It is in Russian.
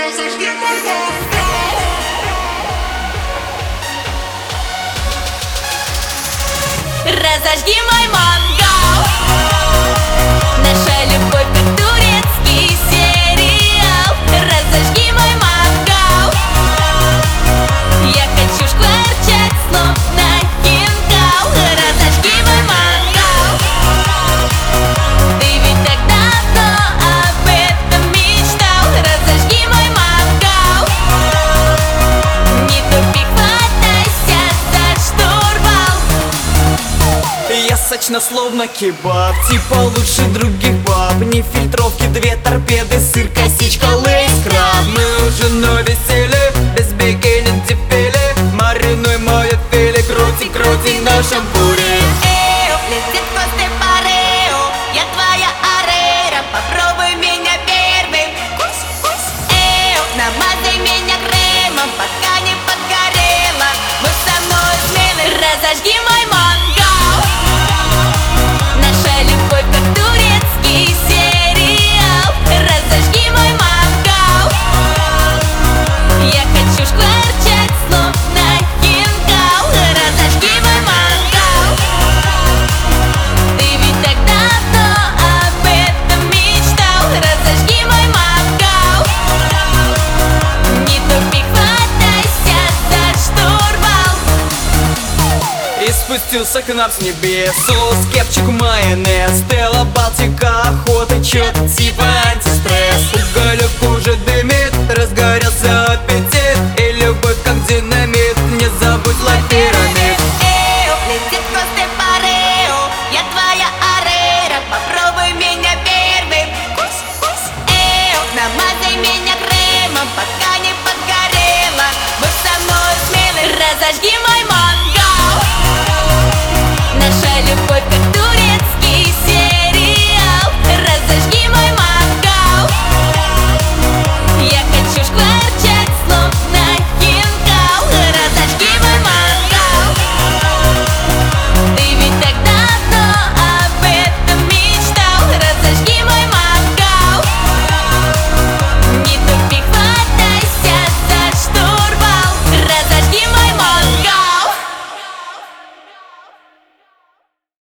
Разожги мой мангал. Наша любовь как турецкий сериал. Разожги мой мангал. Я хочу шкварчать, словно хинкал. Разожги мой мангал. Ты ведь так давно об этом мечтал. Разожги мой мангал. Не тупи, хватайся за штурвал. Я сочна словно кебаб, типа лучше других баб. Не фильтровки, две торпеды, сыр, косичка, лейс, краб. Мы уже на веселье, без бикини, дефиле. Маринуй мое филе, крути, крути на шампуре. Я твоя арейра, попробуй меня первым. Намазай меня кремом, пока не подгорела. Мы со мной смелы. Разожги мой мангал. Наша любовь как турецкий сериал. Разожги мой мангал. Я хочу шкварчать, словно хинкал. Разожги мой мангал. Ты ведь так давно об этом мечтал. Разожги мой мангал. Не тупи, хватайся за штурвал. И спустился к нам с небес соус, кепчик, майонез, Стелла, Балтика, охота, чё-то типа антистресс. Уголек уже дымит, разгорелся